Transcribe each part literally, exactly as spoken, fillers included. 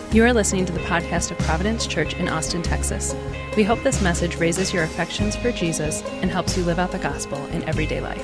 You are listening to the podcast of Providence Church in Austin, Texas. We hope this message raises your affections for Jesus and helps you live out the gospel in everyday life.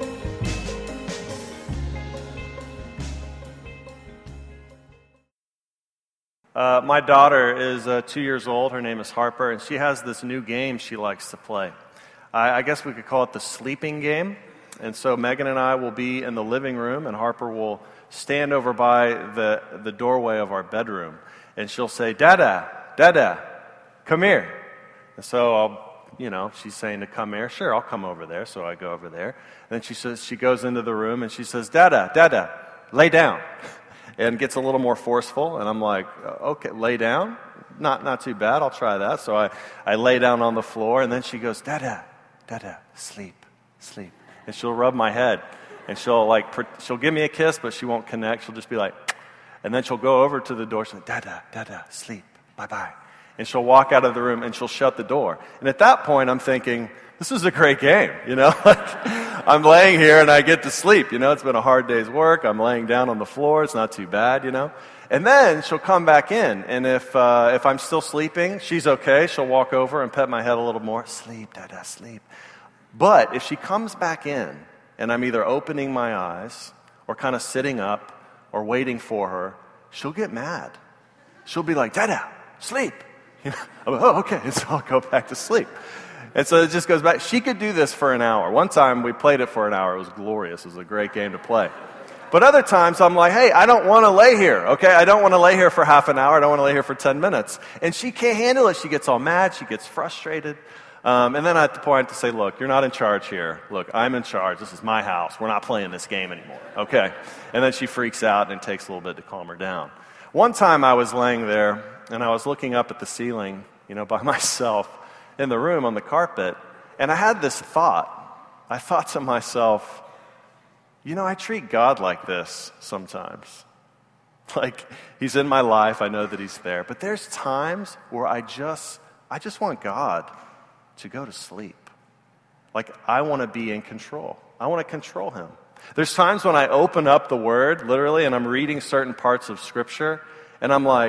Uh, my daughter is uh, two years old. Her name is Harper, and she has this new game she likes to play. I, I guess we could call it the sleeping game. And so Megan and I will be in the living room, and Harper will stand over by the, the doorway of our bedroom. And she'll say, Dada, Dada, come here. And so I'll, you know, she's saying to come here. Sure, I'll come over there. So I go over there. And then she says, she goes into the room and she says, Dada, Dada, lay down. And gets a little more forceful. And I'm like, okay, lay down? Not not too bad. I'll try that. So I, I lay down on the floor. And then she goes, Dada, Dada, sleep, sleep. And she'll rub my head. And she'll like, she'll give me a kiss, but she won't connect. She'll just be like, and then she'll go over to the door. She'll say, Dada, Dada, sleep, bye-bye. And she'll walk out of the room and she'll shut the door. And at that point, I'm thinking, this is a great game, you know? I'm laying here and I get to sleep, you know? It's been a hard day's work. I'm laying down on the floor. It's not too bad, you know? And then she'll come back in. And if uh, if I'm still sleeping, she's okay. She'll walk over and pet my head a little more. Sleep, Dada, sleep. But if she comes back in and I'm either opening my eyes or kind of sitting up or waiting for her, she'll get mad. She'll be like, Dada, sleep. You know, I'm like, oh, okay. And so I'll go back to sleep. And so it just goes back. She could do this for an hour. One time we played it for an hour. It was glorious. It was a great game to play. But other times I'm like, hey, I don't want to lay here, okay? I don't want to lay here for half an hour. I don't want to lay here for ten minutes. And she can't handle it. She gets all mad. She gets frustrated. Um, and then at the point to say, look, you're not in charge here. Look, I'm in charge. This is my house. We're not playing this game anymore, okay? And then she freaks out, and it takes a little bit to calm her down. One time I was laying there, and I was looking up at the ceiling, you know, by myself in the room on the carpet, and I had this thought. I thought to myself, you know, I treat God like this sometimes. Like, he's in my life. I know that he's there. But there's times where I just, I just want God to go to sleep. Like, I want to be in control. I want to control him. There's times when I open up the Word, literally, and I'm reading certain parts of Scripture, and I'm like,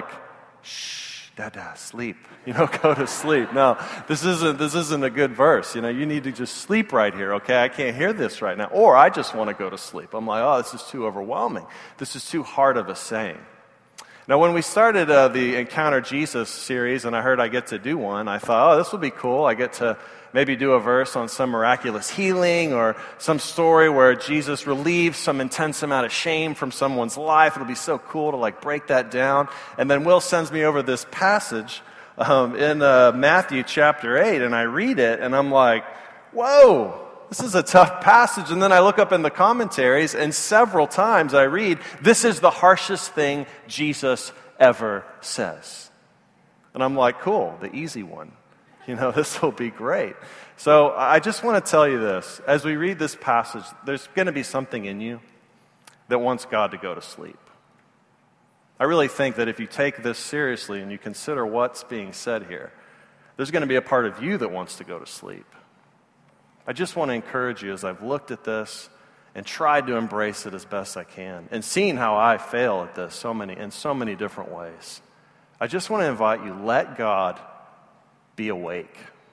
shh, Dada, sleep. You know, go to sleep. No, this isn't, this isn't a good verse. You know, you need to just sleep right here, okay? I can't hear this right now. Or I just want to go to sleep. I'm like, oh, this is too overwhelming. This is too hard of a saying. Now, when we started uh, the Encounter Jesus series, and I heard I get to do one, I thought, oh, this will be cool. I get to maybe do a verse on some miraculous healing or some story where Jesus relieves some intense amount of shame from someone's life. It'll be so cool to, like, break that down. And then Will sends me over this passage um, in uh, Matthew chapter eight, and I read it, and I'm like, whoa. This is a tough passage. And then I look up in the commentaries, and several times I read, this is the harshest thing Jesus ever says. And I'm like, cool, the easy one. You know, this will be great. So I just want to tell you this. As we read this passage, there's going to be something in you that wants God to go to sleep. I really think that if you take this seriously and you consider what's being said here, there's going to be a part of you that wants to go to sleep. I just want to encourage you as I've looked at this and tried to embrace it as best I can and seen how I fail at this so many in so many different ways. I just want to invite you, let God be awake.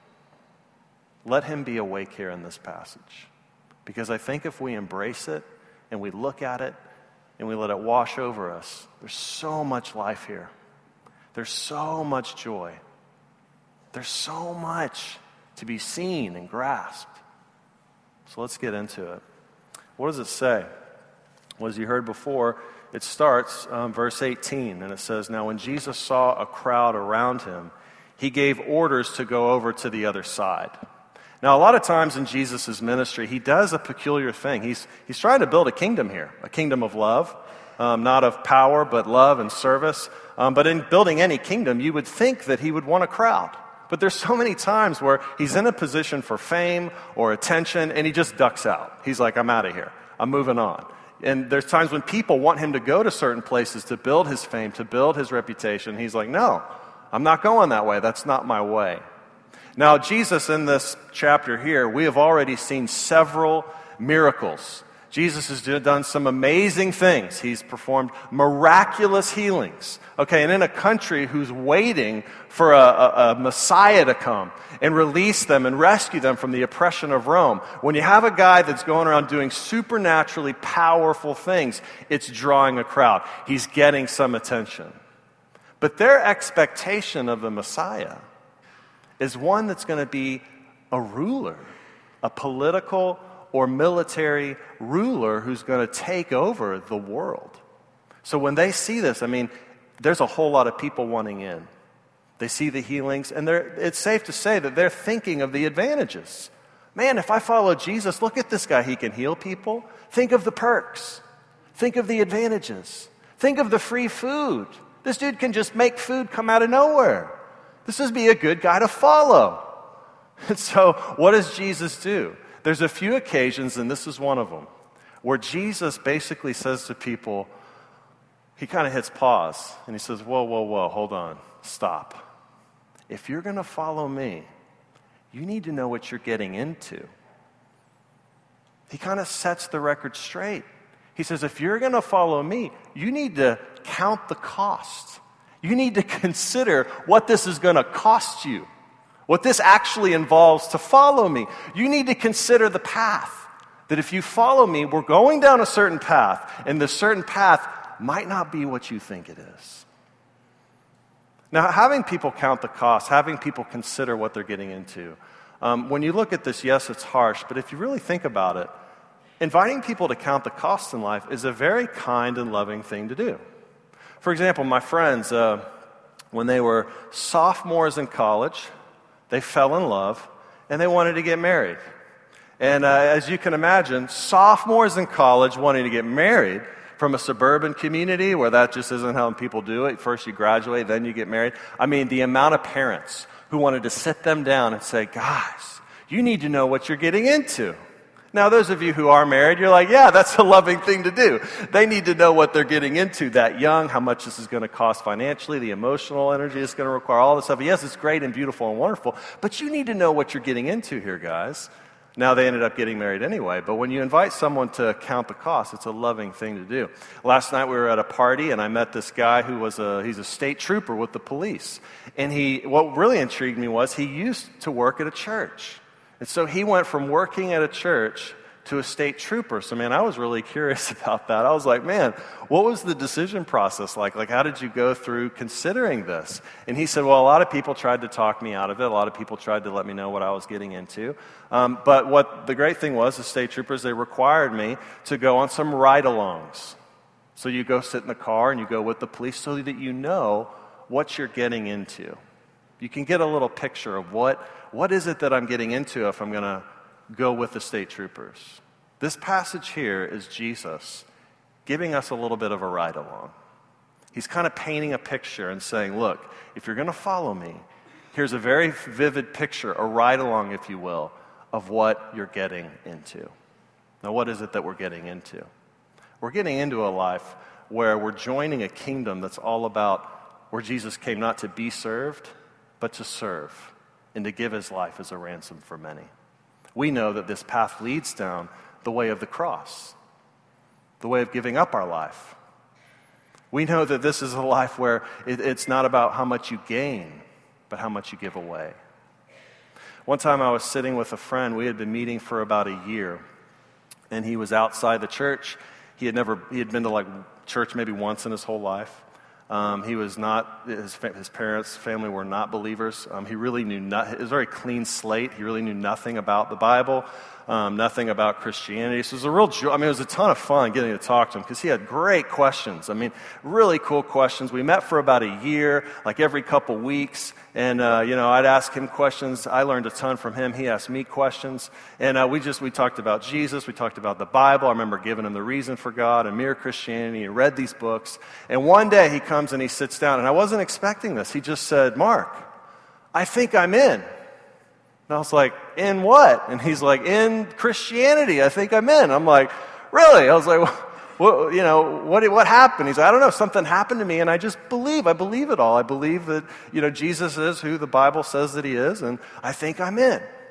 Let him be awake here in this passage. Because I think if we embrace it and we look at it and we let it wash over us, there's so much life here. There's so much joy. There's so much to be seen and grasped. So let's get into it. What does it say? Well, as you heard before, it starts um, verse eighteen, and it says, now when Jesus saw a crowd around him, he gave orders to go over to the other side. Now, a lot of times in Jesus' ministry, he does a peculiar thing. He's, he's trying to build a kingdom here, a kingdom of love, um, not of power, but love and service. Um, but in building any kingdom, you would think that he would want a crowd. But there's so many times where he's in a position for fame or attention, and he just ducks out. He's like, I'm out of here. I'm moving on. And there's times when people want him to go to certain places to build his fame, to build his reputation. He's like, no, I'm not going that way. That's not my way. Now, Jesus, in this chapter here, we have already seen several miracles. Jesus has done some amazing things. He's performed miraculous healings. Okay, and in a country who's waiting for a, a, a Messiah to come and release them and rescue them from the oppression of Rome, when you have a guy that's going around doing supernaturally powerful things, it's drawing a crowd. He's getting some attention. But their expectation of the Messiah is one that's going to be a ruler, a political or military ruler who's going to take over the world. So when they see this, I mean, there's a whole lot of people wanting in. They see the healings, and they're, it's safe to say that they're thinking of the advantages. Man, if I follow Jesus, look at this guy. He can heal people. Think of the perks. Think of the advantages. Think of the free food. This dude can just make food come out of nowhere. This would be a good guy to follow. And so what does Jesus do? There's a few occasions, and this is one of them, where Jesus basically says to people, he kind of hits pause, and he says, whoa, whoa, whoa, hold on, stop. If you're going to follow me, you need to know what you're getting into. He kind of sets the record straight. He says, if you're going to follow me, you need to count the cost. You need to consider what this is going to cost you. What this actually involves to follow me. You need to consider the path. That if you follow me, we're going down a certain path, and the certain path might not be what you think it is. Now, having people count the cost, having people consider what they're getting into, um, when you look at this, yes, it's harsh, but if you really think about it, inviting people to count the costs in life is a very kind and loving thing to do. For example, my friends, uh, when they were sophomores in college, they fell in love, and they wanted to get married. And uh, as you can imagine, sophomores in college wanting to get married from a suburban community where that just isn't how people do it. First you graduate, then you get married. I mean, the amount of parents who wanted to sit them down and say, guys, you need to know what you're getting into. Now, those of you who are married, you're like, yeah, that's a loving thing to do. They need to know what they're getting into that young, how much this is going to cost financially, the emotional energy it's going to require, all this stuff. Yes, it's great and beautiful and wonderful, but you need to know what you're getting into here, guys. Now, they ended up getting married anyway, but when you invite someone to count the cost, it's a loving thing to do. Last night we were at a party, and I met this guy who was a, he's a state trooper with the police. And he, what really intrigued me was he used to work at a church. And so he went from working at a church to a state trooper. So, man, I was really curious about that. I was like, man, what was the decision process like? Like, how did you go through considering this? And he said, well, a lot of people tried to talk me out of it. A lot of people tried to let me know what I was getting into. Um, but what the great thing was, the state troopers, they required me to go on some ride-alongs. So you go sit in the car and you go with the police so that you know what you're getting into. You can get a little picture of what, what is it that I'm getting into if I'm going to go with the state troopers. This passage here is Jesus giving us a little bit of a ride along. He's kind of painting a picture and saying, look, if you're going to follow me, here's a very vivid picture, a ride along, if you will, of what you're getting into. Now, what is it that we're getting into? We're getting into a life where we're joining a kingdom that's all about where Jesus came not to be served, but to serve and to give his life as a ransom for many. We know that this path leads down the way of the cross, the way of giving up our life. We know that this is a life where it, it's not about how much you gain, but how much you give away. One time I was sitting with a friend. We had been meeting for about a year, and he was outside the church. He had never, he had been to like church maybe once in his whole life. Um, he was not, his, his parents, family were not believers. Um, he really knew not, it was a very clean slate. He really knew nothing about the Bible, um, nothing about Christianity. So it was a real joy. I mean, it was a ton of fun getting to talk to him because he had great questions. I mean, really cool questions. We met for about a year, like every couple weeks. And, uh, you know, I'd ask him questions. I learned a ton from him. He asked me questions. And uh, we just, we talked about Jesus. We talked about the Bible. I remember giving him the reason for God and Mere Christianity. He read these books. And one day he comes and he sits down. And I wasn't expecting this. He just said, Mark, I think I'm in. And I was like, in what? And he's like, in Christianity. I think I'm in. I'm like, really? I was like, well, Well, you know, what what happened? He's like, I don't know, something happened to me, and I just believe. I believe it all. I believe that, you know, Jesus is who the Bible says that he is, and I think I'm in.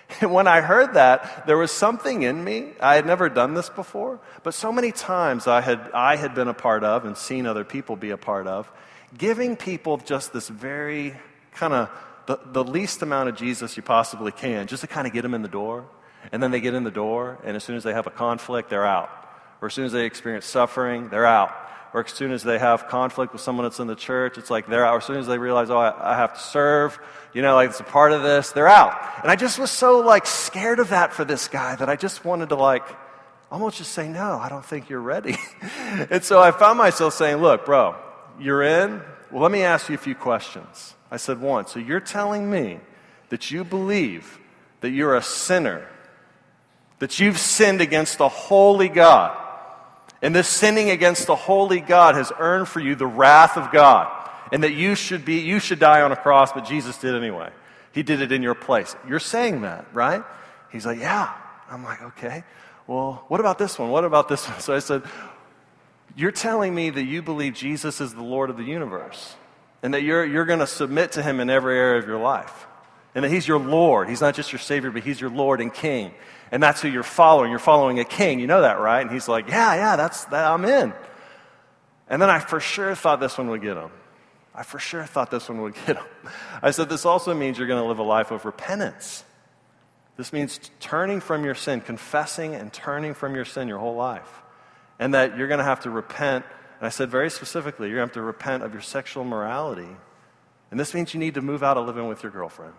And when I heard that, there was something in me. I had never done this before, but so many times I had, I had been a part of and seen other people be a part of, giving people just this very kind of the, the least amount of Jesus you possibly can, just to kind of get them in the door. And then they get in the door, and as soon as they have a conflict, they're out. Or as soon as they experience suffering, they're out. Or as soon as they have conflict with someone that's in the church, it's like they're out. Or as soon as they realize, oh, I, I have to serve, you know, like it's a part of this, they're out. And I just was so, like, scared of that for this guy that I just wanted to, like, almost just say, no, I don't think you're ready. And so I found myself saying, look, bro, you're in? Well, let me ask you a few questions. I said, one, so you're telling me that you believe that you're a sinner, that you've sinned against the holy God, and this sinning against the holy God has earned for you the wrath of God, and that you should be you should die on a cross, but Jesus did anyway. He did it in your place. You're saying that, right? He's like, yeah. I'm like, okay. Well, what about this one? What about this one? So I said, you're telling me that you believe Jesus is the Lord of the universe, and that you're you're going to submit to him in every area of your life, and that he's your Lord. He's not just your Savior, but he's your Lord and King. And that's who you're following. You're following a king. You know that, right? And he's like, yeah, yeah, that's that. I'm in. And then I for sure thought this one would get him. I for sure thought this one would get him. I said, this also means you're going to live a life of repentance. This means turning from your sin, confessing and turning from your sin your whole life. And that you're going to have to repent. And I said very specifically, you're going to have to repent of your sexual morality. And this means you need to move out of living with your girlfriend.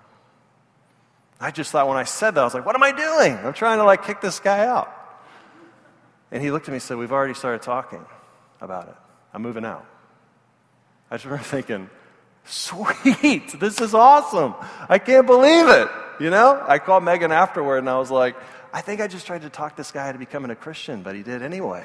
I just thought when I said that, I was like, what am I doing? I'm trying to like kick this guy out. And he looked at me and said, we've already started talking about it. I'm moving out. I just remember thinking, sweet, this is awesome. I can't believe it. You know, I called Megan afterward and I was like, I think I just tried to talk this guy into becoming a Christian, but he did anyway.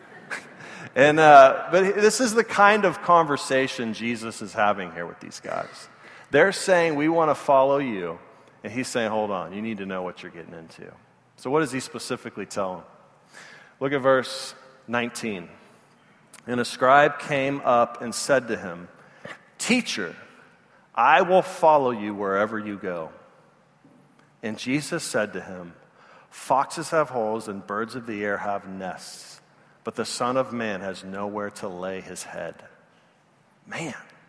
and uh, But this is the kind of conversation Jesus is having here with these guys. They're saying, we want to follow you. And he's saying, hold on, you need to know what you're getting into. So what does he specifically tell them? Look at verse nineteen. And a scribe came up and said to him, Teacher, I will follow you wherever you go. And Jesus said to him, Foxes have holes and birds of the air have nests, but the Son of Man has nowhere to lay his head. Man.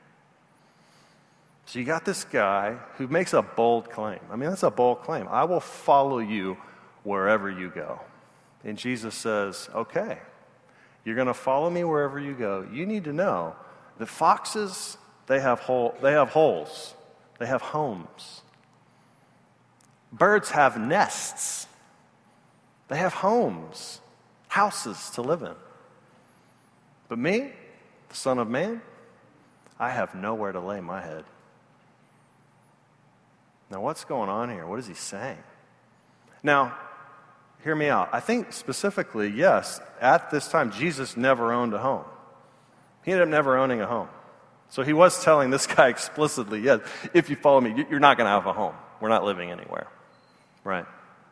So you got this guy who makes a bold claim. I mean, that's a bold claim. I will follow you wherever you go. And Jesus says, okay, you're going to follow me wherever you go. You need to know that foxes, they have hole, they have holes. They have homes. Birds have nests. They have homes, houses to live in. But me, the Son of Man, I have nowhere to lay my head. Now, what's going on here? What is he saying? Now, hear me out. I think specifically, yes, at this time, Jesus never owned a home. He ended up never owning a home. So he was telling this guy explicitly, yes, if you follow me, you're not going to have a home. We're not living anywhere. Right?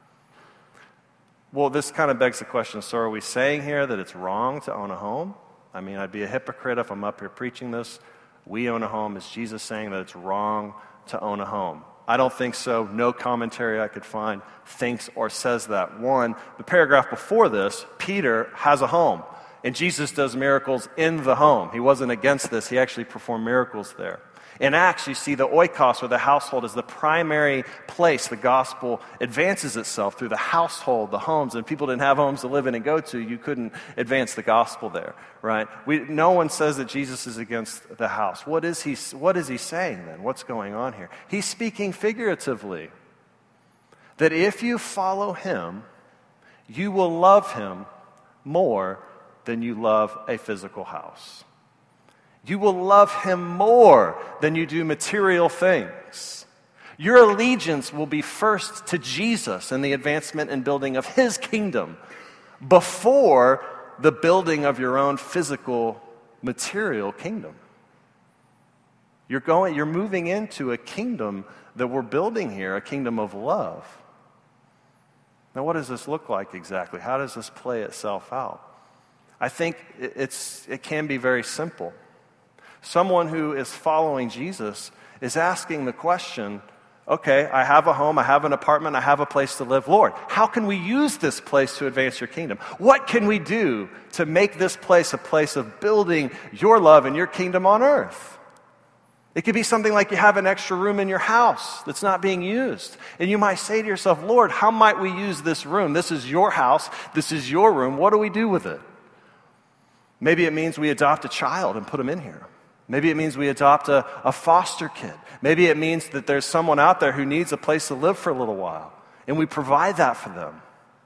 Well, this kind of begs the question, so are we saying here that it's wrong to own a home? I mean, I'd be a hypocrite if I'm up here preaching this. We own a home. Is Jesus saying that it's wrong to own a home? I don't think so. No commentary I could find thinks or says that. One, the paragraph before this, Peter has a home, and Jesus does miracles in the home. He wasn't against this. He actually performed miracles there. In Acts, you see the oikos, or the household, is the primary place the gospel advances itself, through the household, the homes. And if people didn't have homes to live in and go to, you couldn't advance the gospel there, right? We, no one says that Jesus is against the house. What is he, what is he saying then? What's going on here? He's speaking figuratively. That if you follow him, you will love him more than you love a physical house. You will love him more than you do material things. Your allegiance will be first to Jesus and the advancement and building of his kingdom before the building of your own physical, material kingdom. You're going, you're moving into a kingdom that we're building here, a kingdom of love. Now, what does this look like exactly? How does this play itself out? I think it's it can be very simple. Someone who is following Jesus is asking the question, Okay, I have a home, I have an apartment, I have a place to live. Lord, how can we use this place to advance your kingdom? What can we do to make this place a place of building your love and your kingdom on earth? It could be something like you have an extra room in your house that's not being used. And you might say to yourself, Lord, how might we use this room? This is your house, this is your room. What do we do with it? Maybe it means we adopt a child and put them in here. Maybe it means we adopt a, a foster kid. Maybe it means that there's someone out there who needs a place to live for a little while, and we provide that for them.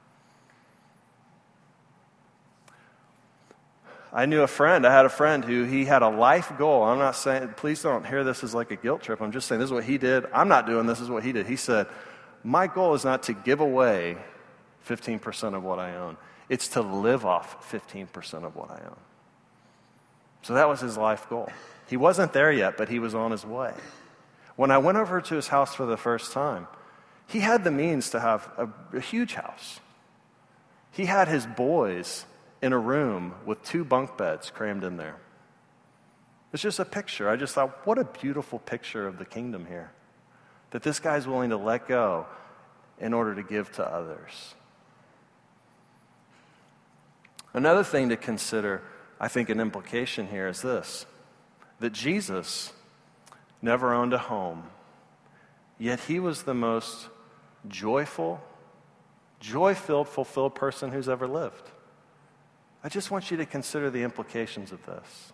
I knew a friend, I had a friend who he had a life goal. I'm not saying, please don't hear this as like a guilt trip. I'm just saying this is what he did. I'm not doing this, this is what he did. He said, my goal is not to give away fifteen percent of what I own. It's to live off fifteen percent of what I own. So that was his life goal. He wasn't there yet, but he was on his way. When I went over to his house for the first time, he had the means to have a, a huge house. He had his boys in a room with two bunk beds crammed in there. It's just a picture. I just thought, what a beautiful picture of the kingdom here. That this guy's willing to let go in order to give to others. Another thing to consider, I think an implication here is this, that Jesus never owned a home, yet he was the most joyful, joy-filled, fulfilled person who's ever lived. I just want you to consider the implications of this.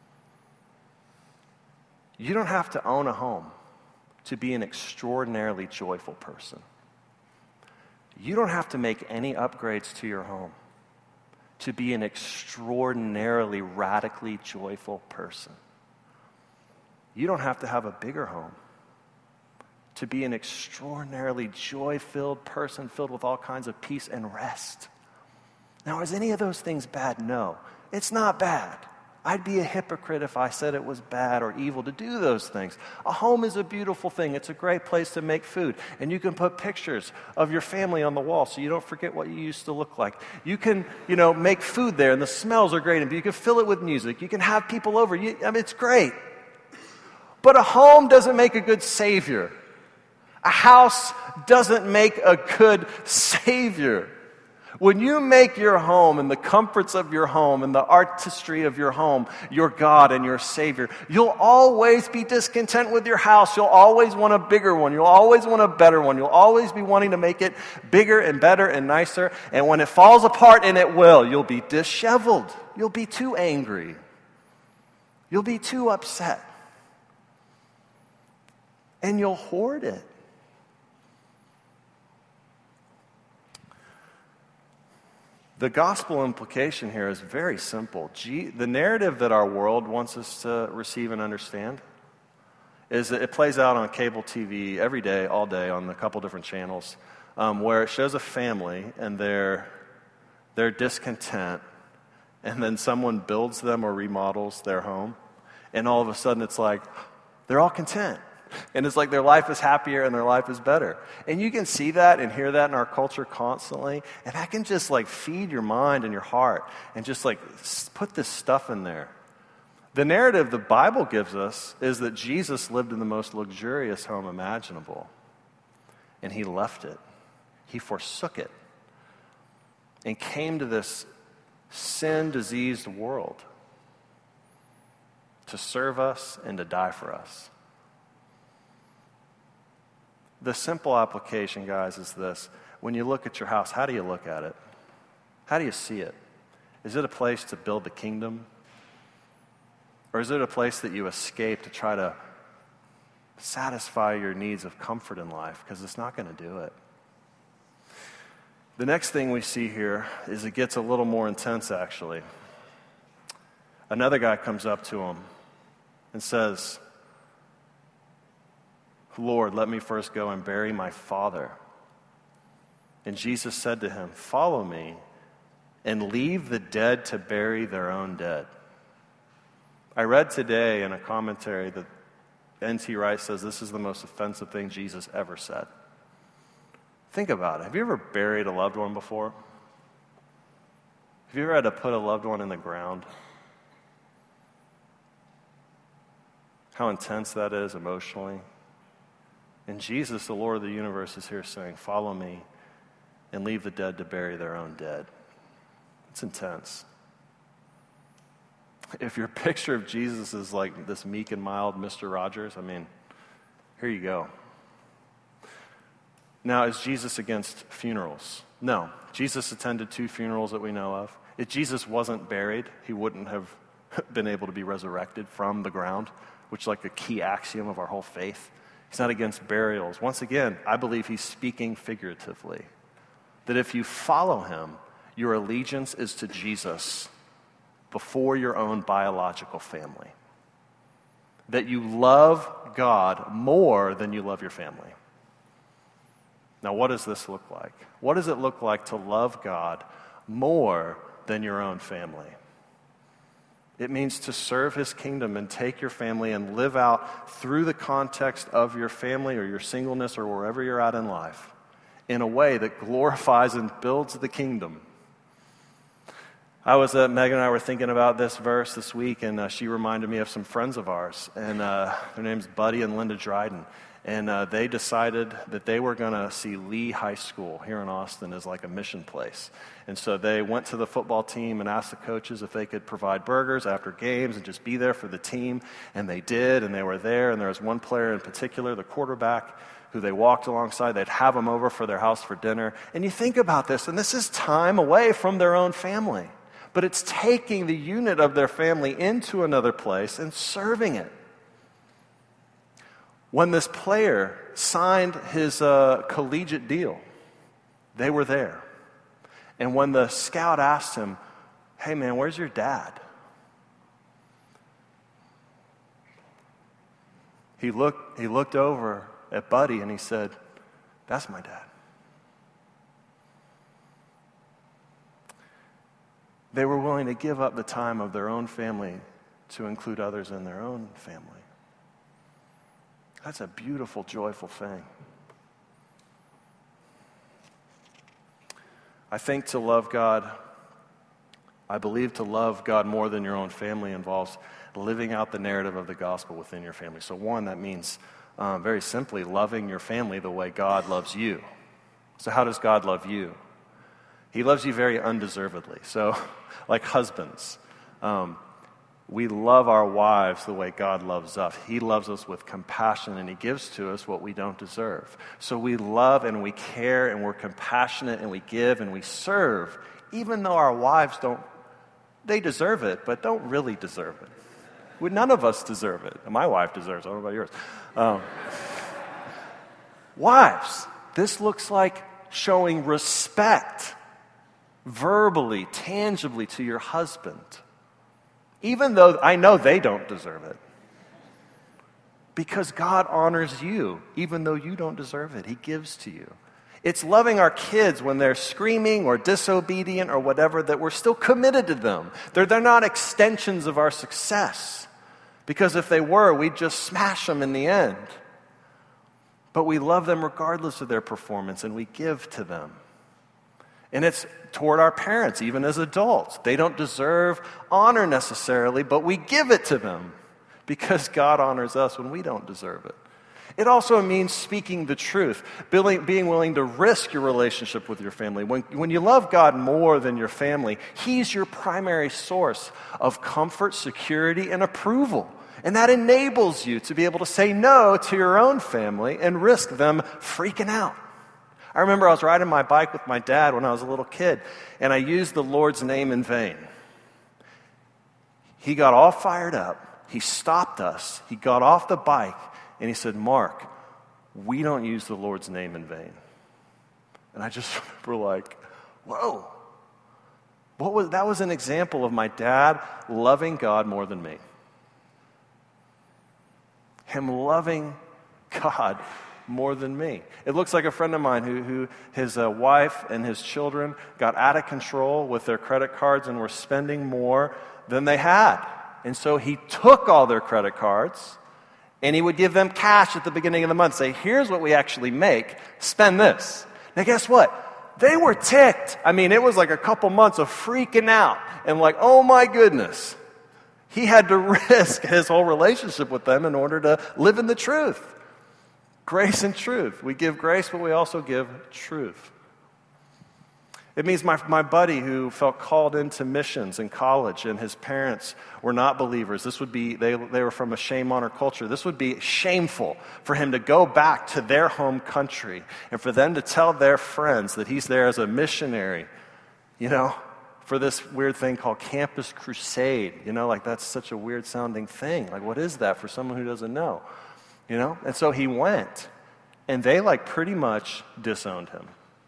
You don't have to own a home to be an extraordinarily joyful person. You don't have to make any upgrades to your home to be an extraordinarily, radically joyful person. You don't have to have a bigger home to be an extraordinarily joy-filled person filled with all kinds of peace and rest. Now, is any of those things bad? No, it's not bad. I'd be a hypocrite if I said it was bad or evil to do those things. A home is a beautiful thing. It's a great place to make food. And you can put pictures of your family on the wall so you don't forget what you used to look like. You can, you know, make food there and the smells are great. And you can fill it with music. You can have people over. You, I mean, it's great. But a home doesn't make a good savior. A house doesn't make a good savior. When you make your home and the comforts of your home and the artistry of your home your God and your Savior, you'll always be discontent with your house. You'll always want a bigger one. You'll always want a better one. You'll always be wanting to make it bigger and better and nicer. And when it falls apart, and it will, you'll be disheveled. You'll be too angry. You'll be too upset. And you'll hoard it. The gospel implication here is very simple. G- the narrative that our world wants us to receive and understand is that it plays out on cable T V every day, all day, on a couple different channels, um, where it shows a family and they're, they're discontent, and then someone builds them or remodels their home, and all of a sudden it's like, they're all content. And it's like their life is happier and their life is better. And you can see that and hear that in our culture constantly. And that can just like feed your mind and your heart and just like put this stuff in there. The narrative the Bible gives us is that Jesus lived in the most luxurious home imaginable. And he left it. He forsook it. And came to this sin-diseased world to serve us and to die for us. The simple application, guys, is this. When you look at your house, how do you look at it? How do you see it? Is it a place to build the kingdom? Or is it a place that you escape to try to satisfy your needs of comfort in life? Because it's not going to do it. The next thing we see here is it gets a little more intense, actually. Another guy comes up to him and says, Lord, let me first go and bury my father. And Jesus said to him, follow me and leave the dead to bury their own dead. I read today in a commentary that N T Wright says this is the most offensive thing Jesus ever said. Think about it. Have you ever buried a loved one before? Have you ever had to put a loved one in the ground? How intense that is emotionally. And Jesus, the Lord of the universe, is here saying, follow me and leave the dead to bury their own dead. It's intense. If your picture of Jesus is like this meek and mild Mister Rogers, I mean, here you go. Now, is Jesus against funerals? No. Jesus attended two funerals that we know of. If Jesus wasn't buried, he wouldn't have been able to be resurrected from the ground, which is like a key axiom of our whole faith. He's not against burials. Once again, I believe he's speaking figuratively. That if you follow him, your allegiance is to Jesus before your own biological family. That you love God more than you love your family. Now, what does this look like? What does it look like to love God more than your own family? It means to serve his kingdom and take your family and live out through the context of your family or your singleness or wherever you're at in life in a way that glorifies and builds the kingdom. I was, uh, Megan and I were thinking about this verse this week, and uh, she reminded me of some friends of ours, and uh, their name's Buddy and Linda Dryden. And uh, they decided that they were going to see Lee High School here in Austin as like a mission place. And so they went to the football team and asked the coaches if they could provide burgers after games and just be there for the team. And they did, and they were there. And there was one player in particular, the quarterback, who they walked alongside. They'd have him over for their house for dinner. And you think about this, and this is time away from their own family. But it's taking the unit of their family into another place and serving it. When this player signed his uh, collegiate deal, they were there. And when the scout asked him, hey man, where's your dad? He looked, he looked over at Buddy and he said, that's my dad. They were willing to give up the time of their own family to include others in their own family. That's a beautiful, joyful thing. I think to love God, I believe to love God more than your own family involves living out the narrative of the gospel within your family. So one, that means um, very simply loving your family the way God loves you. So how does God love you? He loves you very undeservedly. So like husbands, um, we love our wives the way God loves us. He loves us with compassion, and he gives to us what we don't deserve. So we love and we care and we're compassionate and we give and we serve, even though our wives don't, they deserve it, but don't really deserve it. We, none of us deserve it. My wife deserves it. I don't know about yours. Um, wives, this looks like showing respect verbally, tangibly to your husband. Even though I know they don't deserve it. Because God honors you, even though you don't deserve it. He gives to you. It's loving our kids when they're screaming or disobedient or whatever, that we're still committed to them. They're, they're not extensions of our success. Because if they were, we'd just smash them in the end. But we love them regardless of their performance, and we give to them. And it's toward our parents, even as adults. They don't deserve honor necessarily, but we give it to them because God honors us when we don't deserve it. It also means speaking the truth, being willing to risk your relationship with your family. When, when you love God more than your family, he's your primary source of comfort, security, and approval. And that enables you to be able to say no to your own family and risk them freaking out. I remember I was riding my bike with my dad when I was a little kid, and I used the Lord's name in vain. He got all fired up. He stopped us. He got off the bike, and he said, Mark, we don't use the Lord's name in vain. And I just remember like, whoa. What was, that was an example of my dad loving God more than me. Him loving God more than me. It looks like a friend of mine who, who his uh, wife and his children got out of control with their credit cards and were spending more than they had. And so he took all their credit cards and he would give them cash at the beginning of the month. Say, here's what we actually make. Spend this. Now guess what? They were ticked. I mean, it was like a couple months of freaking out and like, oh my goodness. He had to risk his whole relationship with them in order to live in the truth. Grace and truth. We give grace, but we also give truth. It means my, my buddy who felt called into missions in college and his parents were not believers. This would be, they, they were from a shame-honor culture. This would be shameful for him to go back to their home country and for them to tell their friends that he's there as a missionary, you know, for this weird thing called Campus Crusade. You know, like that's such a weird sounding thing. Like what is that for someone who doesn't know? You know? And so he went, and they like pretty much disowned him.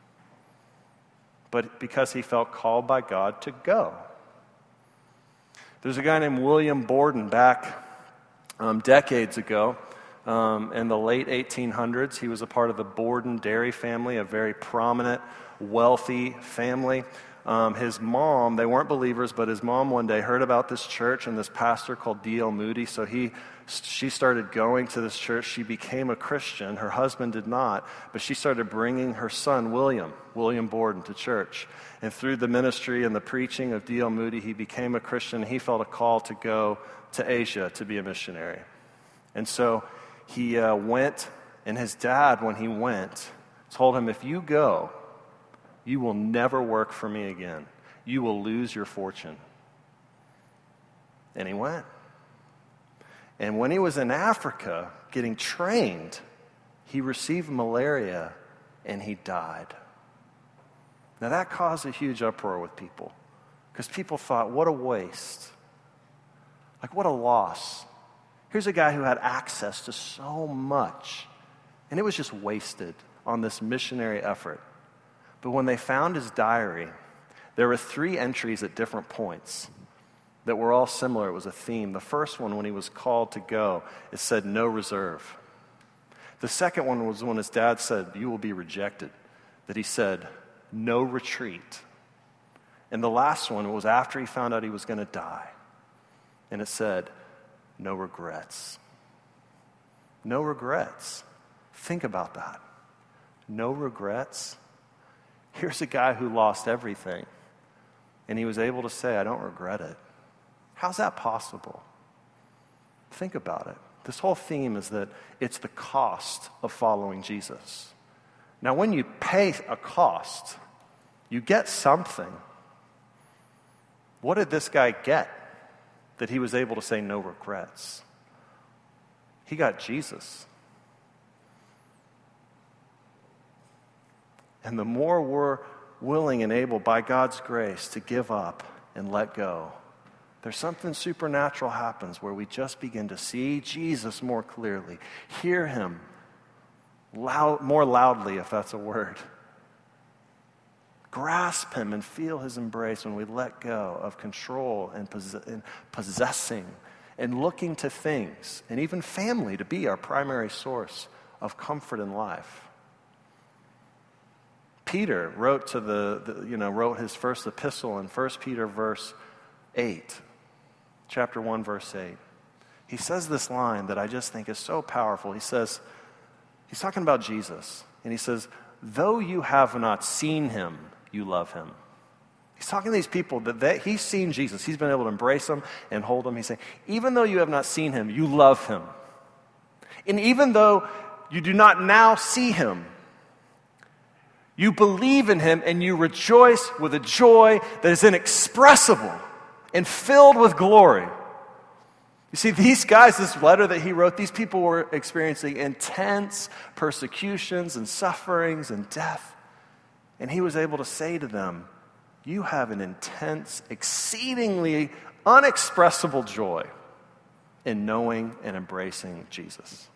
But because he felt called by God to go. There's a guy named William Borden back um, decades ago um, in the late eighteen hundreds. He was a part of the Borden dairy family, a very prominent, wealthy family. Um, his mom, they weren't believers, but his mom one day heard about this church and this pastor called D L Moody, so he, she started going to this church. She became a Christian. Her husband did not, but she started bringing her son, William, William Borden, to church. And through the ministry and the preaching of D L Moody, he became a Christian. He felt a call to go to Asia to be a missionary. And so he uh, went, and his dad, when he went, told him, if you go, you will never work for me again. You will lose your fortune. And he went. And when he was in Africa getting trained, he received malaria and he died. Now that caused a huge uproar with people because people thought, what a waste. Like, what a loss. Here's a guy who had access to so much, and it was just wasted on this missionary effort. But when they found his diary, there were three entries at different points that were all similar. It was a theme. The first one, when he was called to go, it said, no reserve. The second one was when his dad said, you will be rejected, that he said, no retreat. And the last one was after he found out he was going to die. And it said, no regrets. No regrets. Think about that. No regrets. Here's a guy who lost everything, and he was able to say, I don't regret it. How's that possible? Think about it. This whole theme is that it's the cost of following Jesus. Now, when you pay a cost, you get something. What did this guy get that he was able to say no regrets? He got Jesus. And the more we're willing and able by God's grace to give up and let go, there's something supernatural happens where we just begin to see Jesus more clearly, hear him loud, more loudly, if that's a word, grasp him and feel his embrace when we let go of control and, poss- and possessing and looking to things and even family to be our primary source of comfort in life. Peter wrote to the, the, you know, wrote his first epistle in First Peter verse eight, chapter one, verse eight. He says this line that I just think is so powerful. He says, he's talking about Jesus, and he says, though you have not seen him, you love him. He's talking to these people that they, he's seen Jesus. He's been able to embrace them and hold them. He's saying, even though you have not seen him, you love him. And even though you do not now see him, you believe in him and you rejoice with a joy that is inexpressible and filled with glory. You see, these guys, this letter that he wrote, these people were experiencing intense persecutions and sufferings and death. And he was able to say to them, you have an intense, exceedingly unexpressible joy in knowing and embracing Jesus.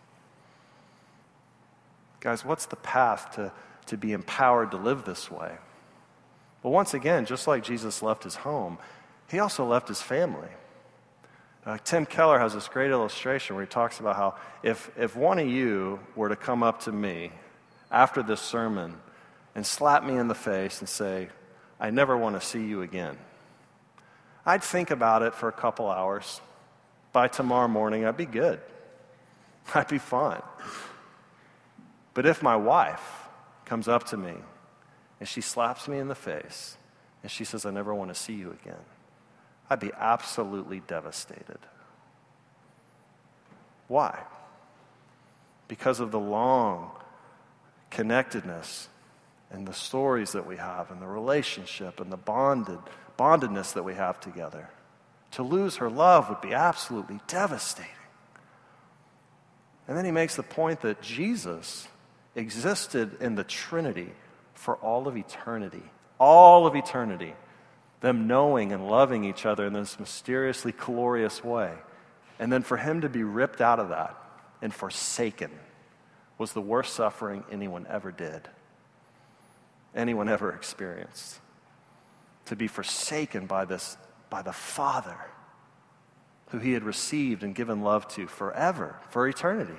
Guys, what's the path to to be empowered to live this way? But once again, just like Jesus left his home, he also left his family. Uh, Tim Keller has this great illustration where he talks about how if, if one of you were to come up to me after this sermon and slap me in the face and say, I never want to see you again, I'd think about it for a couple hours. By tomorrow morning, I'd be good. I'd be fine. But if my wife comes up to me and she slaps me in the face and she says, I never want to see you again, I'd be absolutely devastated. Why? because of the long connectedness and the stories that we have and the relationship and the bonded bondedness that we have together. To lose her love would be absolutely devastating. And then he makes the point that Jesus existed in the Trinity for all of eternity. All of eternity. Them knowing and loving each other in this mysteriously glorious way. And then for him to be ripped out of that and forsaken was the worst suffering anyone ever did. Anyone ever experienced. To be forsaken by this, by the Father who he had received and given love to forever, for eternity.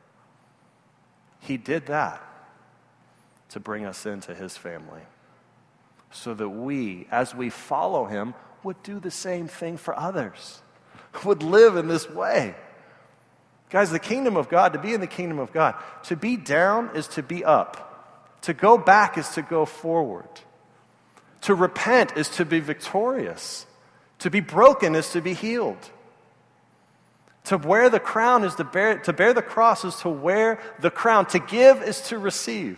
He did that to bring us into his family so that we, as we follow him, would do the same thing for others, would live in this way. Guys, the kingdom of God, to be in the kingdom of God, to be down is to be up. To go back is to go forward. To repent is to be victorious. To be broken is to be healed. To wear the crown is to bear, to bear the cross is to wear the crown. To give is to receive.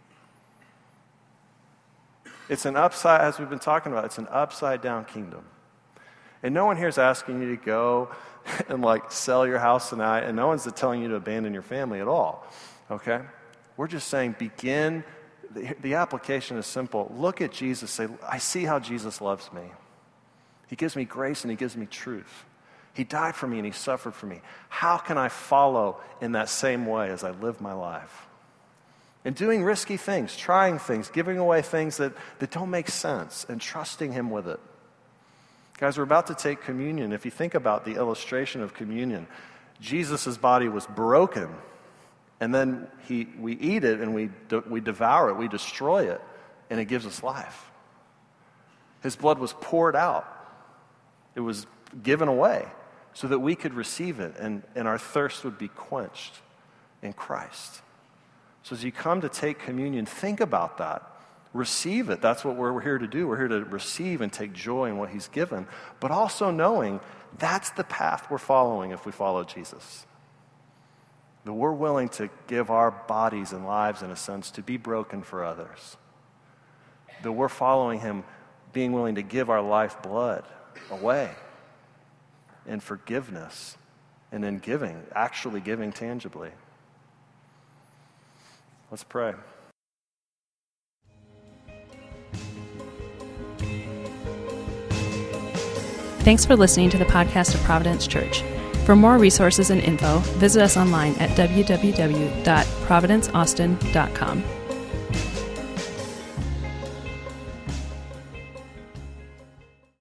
It's an upside, as we've been talking about, it's an upside down kingdom. And no one here is asking you to go and like sell your house tonight, and no one's telling you to abandon your family at all. Okay? We're just saying begin, the, the application is simple. Look at Jesus, say, I see how Jesus loves me. He gives me grace and he gives me truth. He died for me and he suffered for me. How can I follow in that same way as I live my life? And doing risky things, trying things, giving away things that, that don't make sense, and trusting him with it. Guys, we're about to take communion. If you think about the illustration of communion, Jesus' body was broken, and then he, we eat it and we, de- we devour it, we destroy it, and it gives us life. His blood was poured out. It was given away so that we could receive it and, and our thirst would be quenched in Christ. So as you come to take communion, think about that. Receive it. That's what we're, we're here to do. We're here to receive and take joy in what he's given, but also knowing that's the path we're following if we follow Jesus. That we're willing to give our bodies and lives, in a sense, to be broken for others. That we're following him, being willing to give our life blood away in forgiveness and in giving, actually giving tangibly. Let's pray. Thanks for listening to the podcast of Providence Church. For more resources and info, visit us online at w w w dot providence austin dot com.